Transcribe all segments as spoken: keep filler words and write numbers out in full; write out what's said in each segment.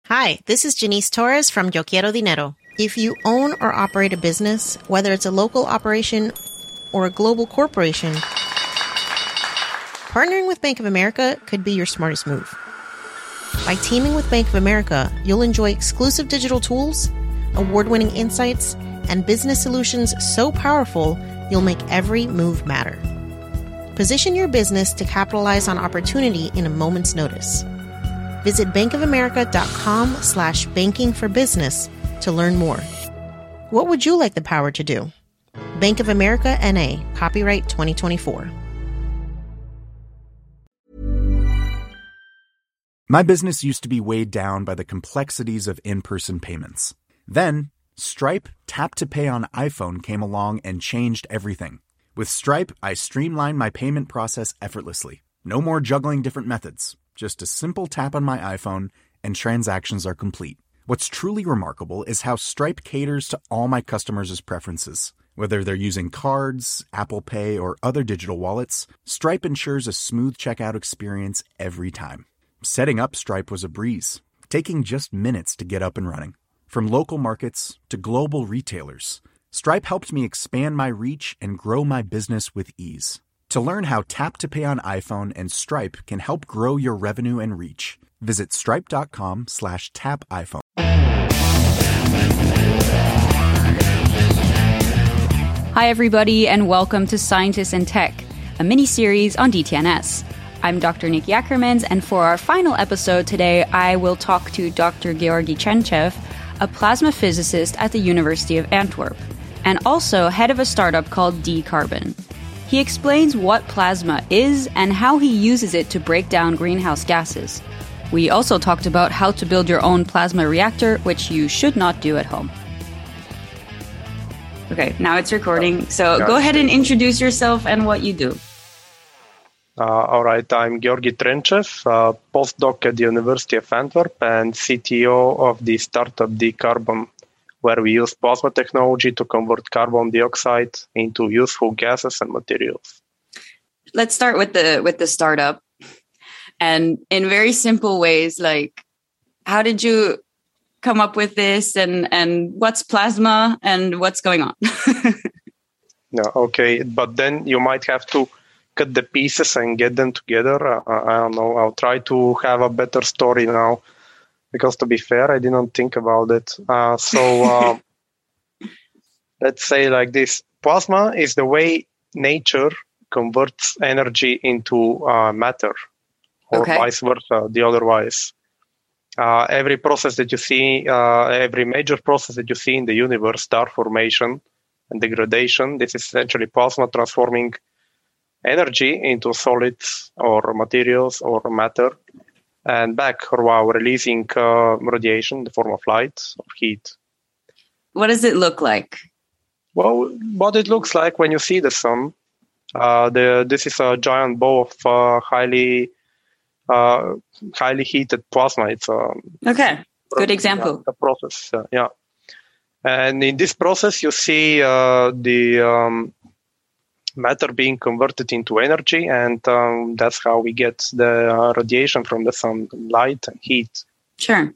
Hi, this is Janice Torres from Yo Quiero Dinero. If you own or operate a business, whether it's a local operation or a global corporation, partnering with Bank of America could be your smartest move. By teaming with Bank of America, you'll enjoy exclusive digital tools, award-winning insights, and business solutions so powerful, you'll make every move matter. Position your business to capitalize on opportunity in a moment's notice. Visit bankofamerica.com slash banking for business to learn more. What would you like the power to do? Bank of America N A, copyright twenty twenty-four. My business used to be weighed down by the complexities of in-person payments. Then, Stripe Tap to Pay on iPhone came along and changed everything. With Stripe, I streamlined my payment process effortlessly. No more juggling different methods. Just a simple tap on my iPhone and transactions are complete. What's truly remarkable is how Stripe caters to all my customers' preferences. Whether they're using cards, Apple Pay, or other digital wallets, Stripe ensures a smooth checkout experience every time. Setting up Stripe was a breeze, taking just minutes to get up and running. From local markets to global retailers, Stripe helped me expand my reach and grow my business with ease. To learn how Tap to Pay on iPhone and Stripe can help grow your revenue and reach, visit stripe.com slash tap iPhone. Hi, everybody, and welcome to Scientists in Tech, a mini-series on D T N S. I'm Doctor Nick Ackermans, and for our final episode today, I will talk to Doctor Georgi Trenchev, a plasma physicist at the University of Antwerp, and also head of a startup called D-Carbon. He explains what plasma is and how he uses it to break down greenhouse gases. We also talked about how to build your own plasma reactor, which you should not do at home. Okay, now it's recording, so go ahead and introduce yourself and what you do. Uh, all right, I'm Georgi Trenchev, uh, postdoc at the University of Antwerp and C T O of the startup D-Carbon, where we use plasma technology to convert carbon dioxide into useful gases and materials. Let's start with the with the startup. And in very simple ways, like, how did you come up with this, and, and what's plasma and what's going on? Yeah, okay, but then you might have to cut the pieces and get them together. Uh, I don't know. I'll try to have a better story now, because to be fair, I didn't think about it. Uh, so uh, let's say like this. Plasma is the way nature converts energy into uh, matter, or okay. vice versa, the otherwise. Uh, every process that you see, uh, every major process that you see in the universe, star formation and degradation, this is essentially plasma transforming energy into solids or materials or matter, and back while releasing uh, radiation in the form of light or heat. What does it look like? Well, what it looks like when you see the sun, uh, the, this is a giant ball of uh, highly uh, highly heated plasma. It's a okay, good example. Yeah, a process, uh, yeah. And in this process, you see uh, the um, matter being converted into energy, and um, that's how we get the uh, radiation from the sun, light and heat. Sure.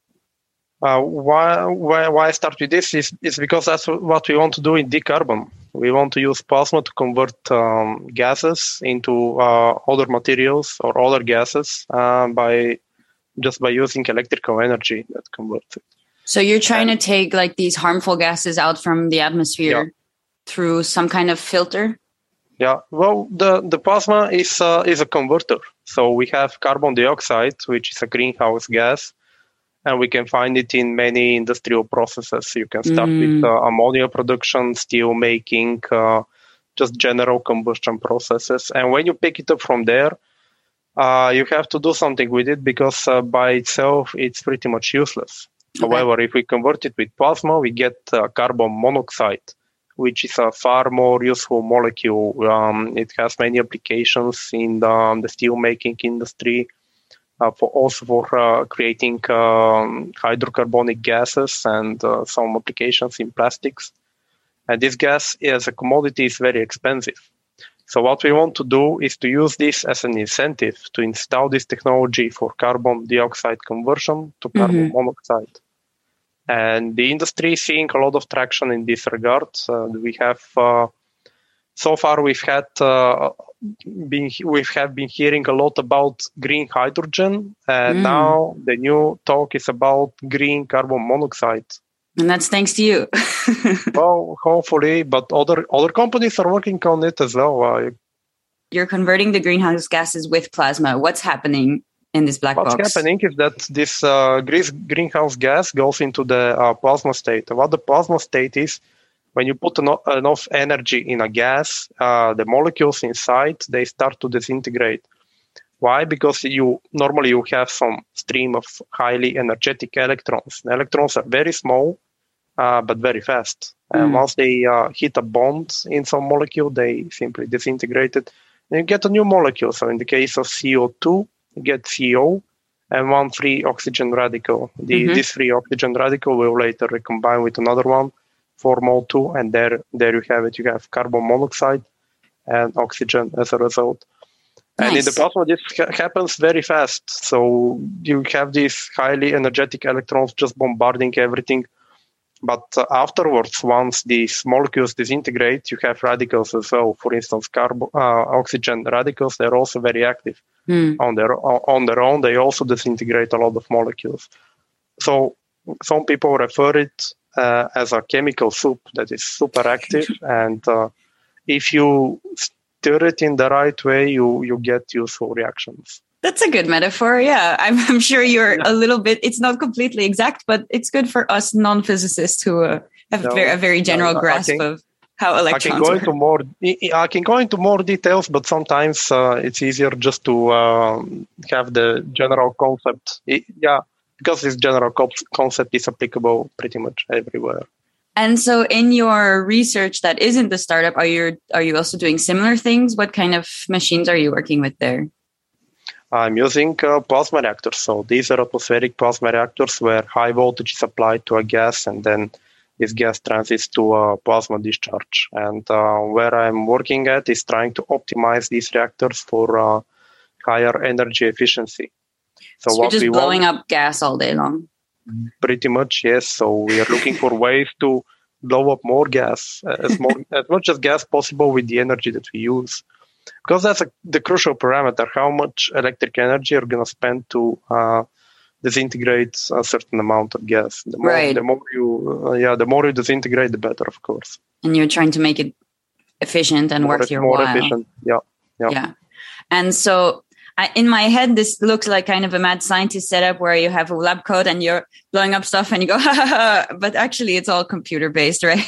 Uh, why, why why I start with this is, is because that's what we want to do in D-Carbon. We want to use plasma to convert um, gases into uh, other materials or other gases uh, by just by using electrical energy that converts it. So you're trying and, to take like these harmful gases out from the atmosphere yeah. through some kind of filter? Yeah, well, the, the plasma is uh, is a converter. So we have carbon dioxide, which is a greenhouse gas, and we can find it in many industrial processes. You can start mm. with uh, ammonia production, steel making, uh, just general combustion processes. And when you pick it up from there, uh, you have to do something with it, because uh, by itself, it's pretty much useless. Okay. However, if we convert it with plasma, we get uh, carbon monoxide, which is a far more useful molecule. Um, it has many applications in the, um, the steel-making industry, uh, for also for uh, creating um, hydrocarbonic gases, and uh, some applications in plastics. And this gas, as a commodity, is very expensive. So what we want to do is to use this as an incentive to install this technology for carbon dioxide conversion to carbon mm-hmm. monoxide. And the industry is seeing a lot of traction in this regard. Uh, we have uh, so far we've had uh, been we have been hearing a lot about green hydrogen, and mm. now the new talk is about green carbon monoxide. And that's thanks to you. Well, hopefully, but other other companies are working on it as well. Uh, You're converting the greenhouse gases with plasma. What's happening in this black What's box? What's happening is that this uh, greenhouse gas goes into the uh, plasma state. And what the plasma state is, when you put eno- enough energy in a gas, uh, the molecules inside, they start to disintegrate. Why? Because you normally you have some stream of highly energetic electrons. The electrons are very small, uh, but very fast. Mm. And once they uh, hit a bond in some molecule, they simply disintegrate it. And you get a new molecule. So in the case of C O two, you get C O and one free oxygen radical. The, mm-hmm. This free oxygen radical will later recombine with another one, form O two, and there, there you have it. You have carbon monoxide and oxygen as a result. Nice. And in the plasma, this ha- happens very fast. So you have these highly energetic electrons just bombarding everything. But uh, afterwards, once these molecules disintegrate, you have radicals as well. For instance, carbon, uh, oxygen radicals, they're also very active. Mm. On their on their own, they also disintegrate a lot of molecules. So some people refer it uh, as a chemical soup that is super active. And uh, if you stir it in the right way, you, you get useful reactions. That's a good metaphor. Yeah, I'm, I'm sure you're yeah. a little bit, it's not completely exact, but it's good for us non-physicists who uh, have no, very, a very general no, grasp can, of how electrons I can go work. into more. I can go into more details, but sometimes uh, it's easier just to uh, have the general concept. It, yeah, because this general co- concept is applicable pretty much everywhere. And so in your research that isn't the startup, are you, are you also doing similar things? What kind of machines are you working with there? I'm using uh, plasma reactors. So these are atmospheric plasma reactors where high voltage is applied to a gas and then this gas transits to a plasma discharge. And uh, where I'm working at is trying to optimize these reactors for uh, higher energy efficiency. So, so what you're just we blowing want, up gas all day long? Pretty much, yes. So we are looking for ways to blow up more gas, as, more, as much as gas possible with the energy that we use. Because that's a, the crucial parameter, how much electric energy you're going to spend to uh, disintegrate a certain amount of gas. The more, right. the more you, uh, yeah, the more you disintegrate, the better, of course. And you're trying to make it efficient and more, worth your more while. More efficient, yeah, yeah. Yeah. And so I, in my head, this looks like kind of a mad scientist setup where you have a lab coat and you're blowing up stuff and you go, ha ha ha. But actually, it's all computer based, right?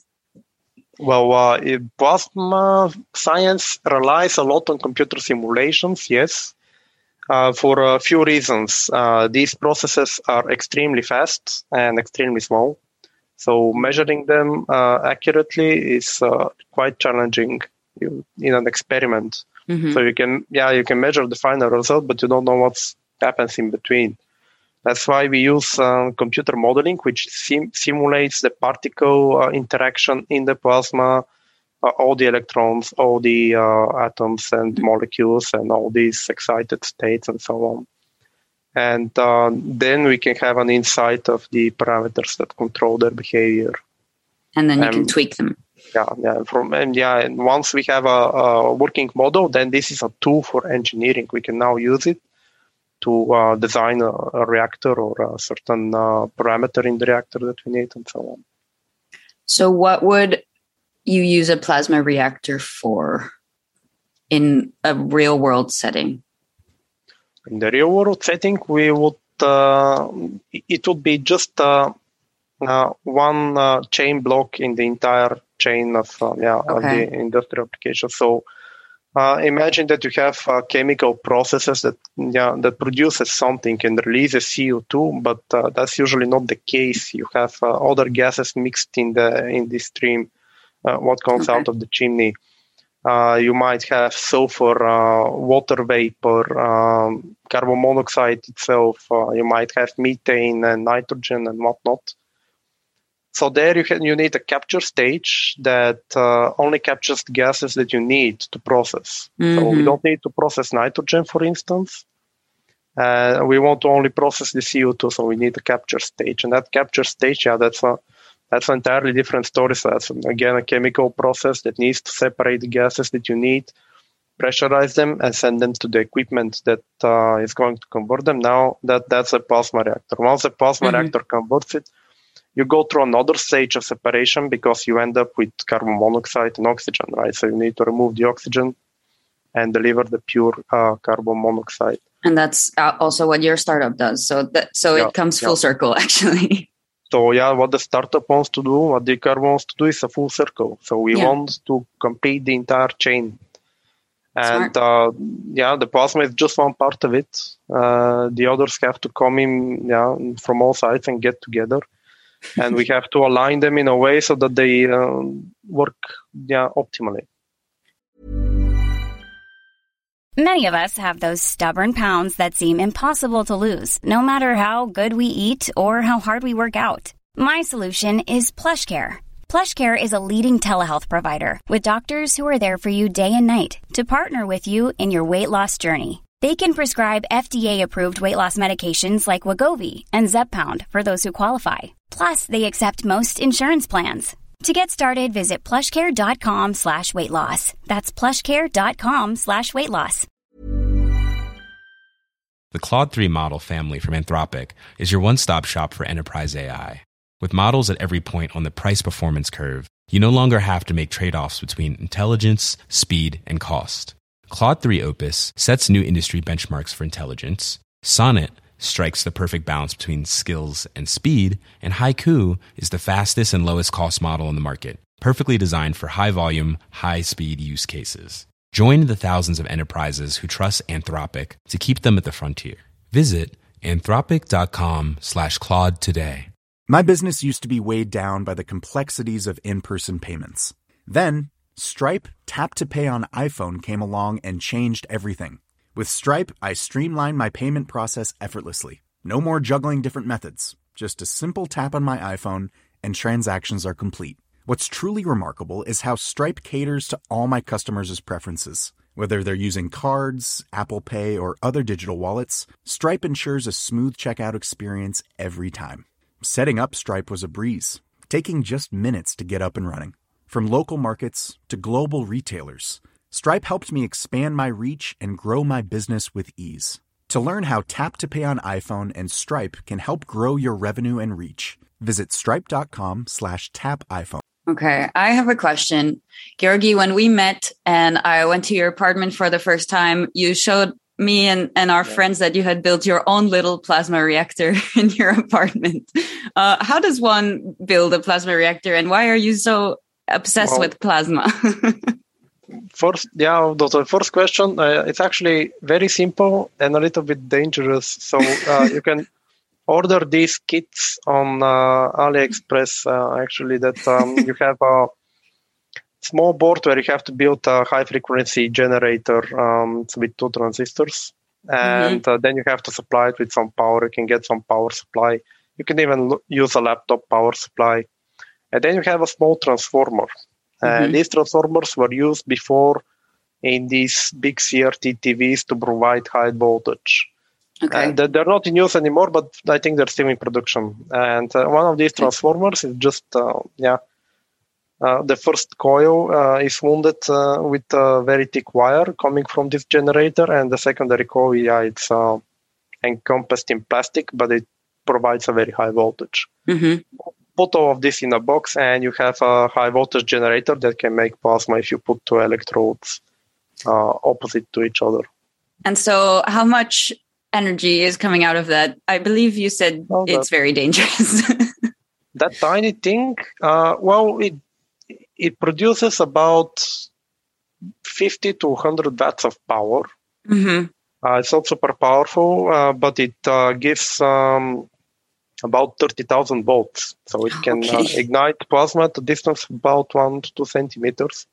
Well, uh, plasma science relies a lot on computer simulations, yes, uh, for a few reasons. Uh, these processes are extremely fast and extremely small. So measuring them uh, accurately is uh, quite challenging in an experiment. Mm-hmm. So you can, yeah, you can measure the final result, but you don't know what happens in between. That's why we use uh, computer modeling, which sim- simulates the particle uh, interaction in the plasma, uh, all the electrons, all the uh, atoms and molecules, and all these excited states and so on. And uh, then we can have an insight of the parameters that control their behavior. And then you um, can tweak them. Yeah, yeah. From and yeah, and once we have a, a working model, then this is a tool for engineering. We can now use it to uh, design a, a reactor or a certain uh, parameter in the reactor that we need and so on. So what would you use a plasma reactor for in a real world setting? In the real world setting, we would, uh, it would be just uh, uh, one uh, chain block in the entire chain of, uh, yeah, okay. of the industrial application. So Uh, imagine that you have uh, chemical processes that yeah, that produces something and releases C O two, but uh, that's usually not the case. You have uh, other gases mixed in the in the stream. Uh, what comes okay. out of the chimney? Uh, you might have sulfur, uh, water vapor, um, carbon monoxide itself. Uh, you might have methane and nitrogen and whatnot. So there you, can, you need a capture stage that uh, only captures the gases that you need to process. Mm-hmm. So we don't need to process nitrogen, for instance. Uh, we want to only process the C O two, so we need a capture stage. And that capture stage, yeah, that's a that's an entirely different story. So that's, again, a chemical process that needs to separate the gases that you need, pressurize them, and send them to the equipment that uh, is going to convert them. Now that that's a plasma reactor. Once the plasma mm-hmm. reactor converts it, you go through another stage of separation because you end up with carbon monoxide and oxygen, right? So you need to remove the oxygen and deliver the pure uh, carbon monoxide. And that's also what your startup does. So that so yeah, it comes full yeah. circle, actually. So yeah, what the startup wants to do, what Decarb wants to do is a full circle. So we yeah. want to complete the entire chain. And uh, yeah, the plasma is just one part of it. Uh, the others have to come in yeah, from all sides and get together. And we have to align them in a way so that they uh, work yeah, optimally. Many of us have those stubborn pounds that seem impossible to lose, no matter how good we eat or how hard we work out. My solution is PlushCare. PlushCare is a leading telehealth provider with doctors who are there for you day and night to partner with you in your weight loss journey. They can prescribe F D A-approved weight loss medications like Wegovy and Zepbound for those who qualify. Plus, they accept most insurance plans. To get started, visit plushcare.com slash weight loss. That's plushcare.com slash weight loss. The Claude three model family from Anthropic is your one-stop shop for enterprise A I. With models at every point on the price-performance curve, you no longer have to make trade-offs between intelligence, speed, and cost. Claude three Opus sets new industry benchmarks for intelligence. Sonnet strikes the perfect balance between skills and speed, and Haiku is the fastest and lowest cost model in the market, perfectly designed for high-volume, high-speed use cases. Join the thousands of enterprises who trust Anthropic to keep them at the frontier. Visit anthropic.com slash Claude today. My business used to be weighed down by the complexities of in-person payments. Then, Stripe Tap to Pay on iPhone came along and changed everything. With Stripe, I streamlined my payment process effortlessly. No more juggling different methods. Just a simple tap on my iPhone and transactions are complete. What's truly remarkable is how Stripe caters to all my customers' preferences. Whether they're using cards, Apple Pay, or other digital wallets, Stripe ensures a smooth checkout experience every time. Setting up Stripe was a breeze, taking just minutes to get up and running. From local markets to global retailers, Stripe helped me expand my reach and grow my business with ease. To learn how Tap to Pay on iPhone and Stripe can help grow your revenue and reach, visit stripe.com slash tap iPhone. Okay, I have a question. Georgi, when we met and I went to your apartment for the first time, you showed me and, and our yeah. friends that you had built your own little plasma reactor in your apartment. Uh, how does one build a plasma reactor and why are you so obsessed well, with plasma? First, yeah, the first question, uh, it's actually very simple and a little bit dangerous. So uh, you can order these kits on uh, AliExpress, uh, actually, that um, you have a small board where you have to build a high-frequency generator um, with two transistors. And mm-hmm. uh, then you have to supply it with some power. You can get some power supply. You can even lo- use a laptop power supply. And then you have a small transformer. And mm-hmm. these transformers were used before in these big C R T T Vs to provide high voltage. Okay. And they're not in use anymore, but I think they're still in production. And uh, one of these transformers is just, uh, yeah, uh, the first coil uh, is wounded uh, with a very thick wire coming from this generator, and the secondary coil, yeah, it's uh, encompassed in plastic, but it provides a very high voltage. Mm-hmm. Put all of this in a box and you have a high voltage generator that can make plasma if you put two electrodes uh, opposite to each other. And so how much energy is coming out of that? I believe you said oh, it's that, very dangerous. That tiny thing, uh, well, it it produces about fifty to one hundred watts of power. Mm-hmm. Uh, it's not super powerful, uh, but it uh, gives um, about thirty thousand volts. So it can okay. uh, ignite plasma at a distance of about one to two centimeters.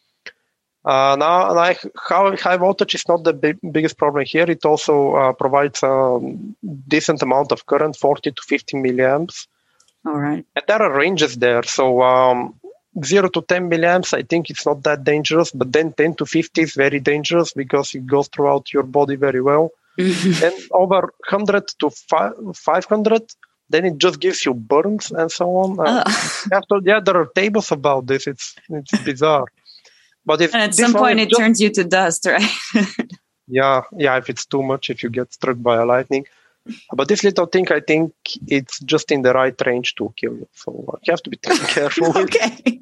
Uh, now, like how high voltage is not the big, biggest problem here. It also uh, provides a decent amount of current, forty to fifty milliamps. All right. And there are ranges there. So um, zero to ten milliamps, I think it's not that dangerous. But then ten to fifty is very dangerous because it goes throughout your body very well. Then over one hundred to five hundred, then it just gives you burns and so on. Uh, Oh. after, yeah, there are tables about this. It's it's bizarre. But if And at this some one point, is it just- turns you to dust, right? Yeah, yeah, if it's too much, if you get struck by a lightning. But this little thing, I think it's just in the right range to kill you. So uh, you have to be careful. with- Okay.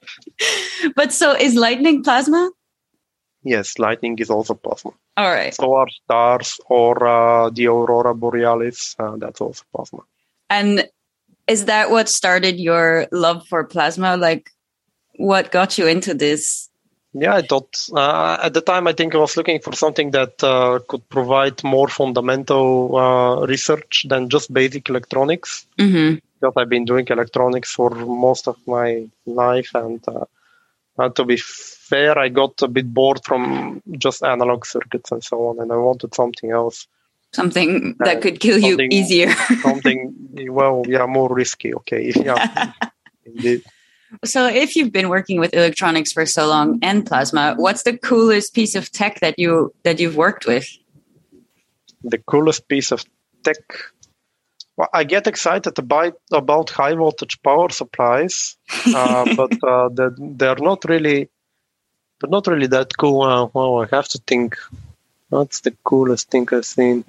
But so is lightning plasma? Yes, lightning is also plasma. All right. So are stars or uh, the aurora borealis. Uh, that's also plasma. And is that what started your love for plasma? Like, what got you into this? Yeah, I thought uh, at the time I think I was looking for something that uh, could provide more fundamental uh, research than just basic electronics. Mm-hmm. Because I've been doing electronics for most of my life, and uh, uh, to be fair, I got a bit bored from just analog circuits and so on, and I wanted something else, Something Uh, that could kill you something- easier. something well, yeah, more risky. Okay, yeah, indeed. So if you've been working with electronics for so long and plasma, what's the coolest piece of tech that you that you've worked with? The coolest piece of tech. Well, I get excited about about high voltage power supplies, uh, but uh, they're, they're not really they're not really that cool. Uh, well, I have to think. What's the coolest thing I've seen?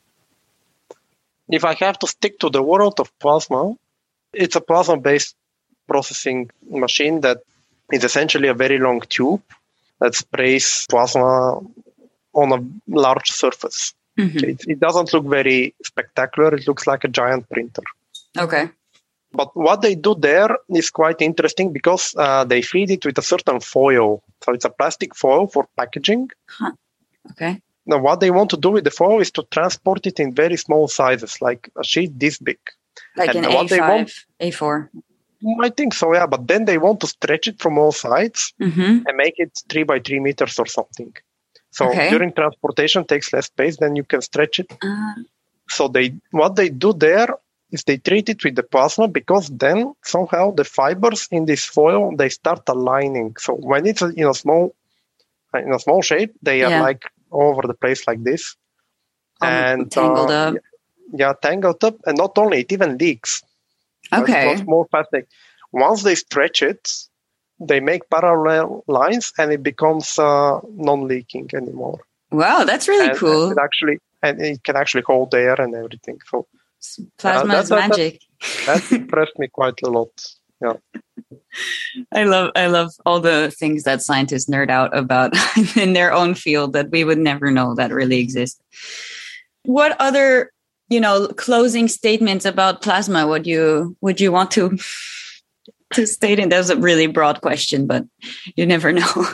If I have to stick to the world of plasma, it's a plasma-based processing machine that is essentially a very long tube that sprays plasma on a large surface. Mhm. It, it doesn't look very spectacular. It looks like a giant printer. Okay. But what they do there is quite interesting because uh, they feed it with a certain foil. So it's a plastic foil for packaging. Okay. Now, what they want to do with the foil is to transport it in very small sizes, like a sheet this big. Like And an what they want- A five, A four. I think so, yeah. But then they want to stretch it from all sides Mm-hmm. and make it three by three meters or something. So Okay. during transportation, it takes less space, then you can stretch it. Uh, So they, what they do there is they treat it with the plasma because then somehow the fibers in this foil, they start aligning. So when it's in a small, in a small shape, they are Yeah. like all over the place like this. Um, and tangled uh, up. Yeah, tangled up. And not only, it even leaks. So Okay. It's more fascinating. Once they stretch it, they make parallel lines and it becomes uh, non-leaking anymore. Wow, that's really and, cool. and it actually, and it can actually hold air and everything. So Plasma that- is that- that- magic. that impressed me quite a lot. Yeah. I love I love all the things that scientists nerd out about in their own field that we would never know that really exist. What other, you know, closing statements about plasma would you would you want to to state? And that's a really broad question, but you never know.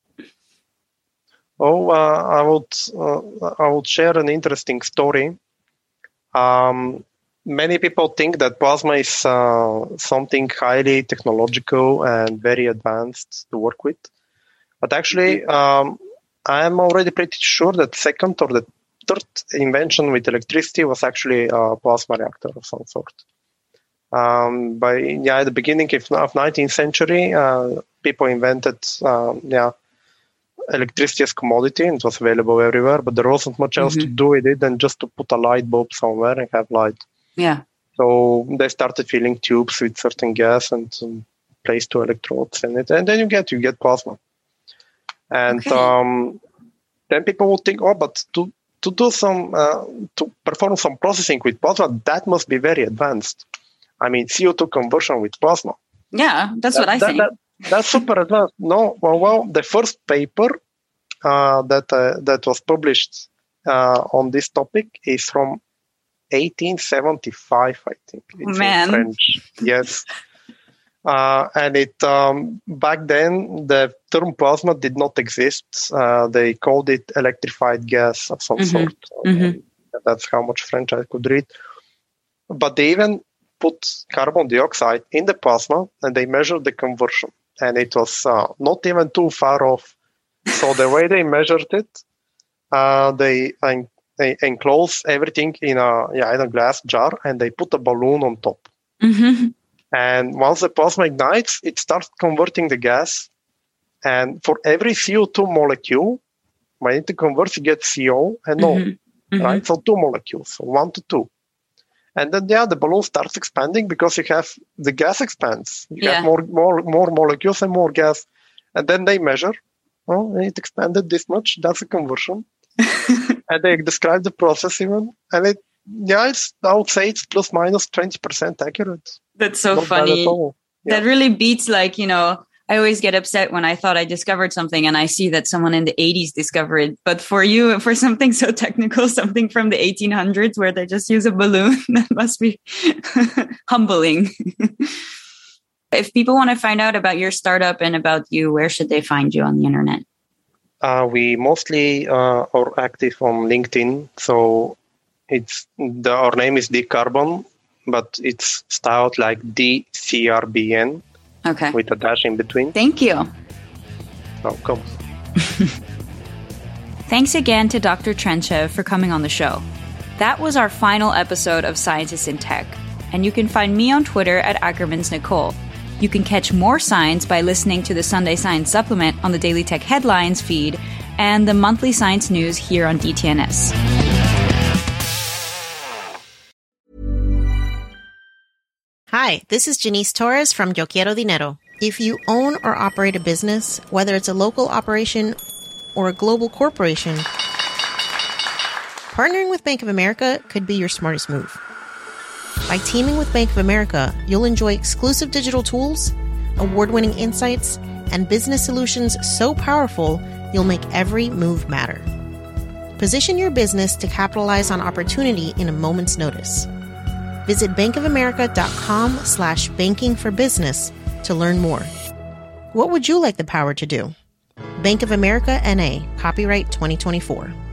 Oh, uh, I would uh, I would share an interesting story. Um, many people think that plasma is uh, something highly technological and very advanced to work with, but actually, um, I am already pretty sure that second or the third invention with electricity was actually a plasma reactor of some sort. Um, by yeah, at the beginning of, of nineteenth century, uh, people invented um, yeah. electricity as commodity, and it was available everywhere, but there wasn't much else to do with it than just to put a light bulb somewhere and have light. Yeah. So they started filling tubes with certain gas and um, placed two electrodes in it, and then you get you get plasma. And Okay. um, then people would think, oh, but to to do some uh, to perform some processing with plasma, that must be very advanced. I mean, C O two conversion with plasma. Yeah, that's what I That- think. that- That's super advanced. No, well, well the first paper uh, that uh, that was published uh, on this topic is from eighteen seventy-five, I think. It's Man. in French. Yes. Uh, and it um, back then the term plasma did not exist. Uh, they called it electrified gas of some Mhm. sort. Mhm. That's how much French I could read. But they even put carbon dioxide in the plasma and they measured the conversion. And it was uh, not even too far off. So the way they measured it, uh, they, en- they enclose everything in a, yeah, in a glass jar and they put a balloon on top. Mm-hmm. And once the plasma ignites, it starts converting the gas. And for every C O two molecule, when it converts, you get C O and O, Mm-hmm. Mm-hmm. right? So two molecules, so one to two. And then, yeah, the balloon starts expanding because you have the gas expands. You Yeah. have more, more, more molecules and more gas. And then they measure, oh, it expanded this much. That's a conversion. And they describe the process even. And it, yeah, it's, I would say it's plus minus twenty percent accurate. That's so Not bad funny. at all. Yeah. That really beats, like, you know, I always get upset when I thought I discovered something and I see that someone in the eighties discovered it. But for you, for something so technical, something from the eighteen hundreds where they just use a balloon, that must be humbling. If people want to find out about your startup and about you, where should they find you on the internet? Uh, we mostly uh, are active on LinkedIn. So it's the, our name is D-Carbon, but it's styled like D C R B N. Okay. With a dash in between. Thank you. Welcome. Thanks again to Doctor Trenchev for coming on the show. That was our final episode of Scientists in Tech, and you can find me on Twitter at Ackermans Nicole. You can catch more science by listening to the Sunday Science Supplement on the Daily Tech Headlines feed and the monthly science news here on D T N S. Hi, this is Janice Torres from Yo Quiero Dinero. If you own or operate a business, whether it's a local operation or a global corporation, partnering with Bank of America could be your smartest move. By teaming with Bank of America, you'll enjoy exclusive digital tools, award-winning insights, and business solutions so powerful you'll make every move matter. Position your business to capitalize on opportunity in a moment's notice. Visit bankofamerica.com slash banking for business to learn more. What would you like the power to do? Bank of America N A, copyright twenty twenty-four.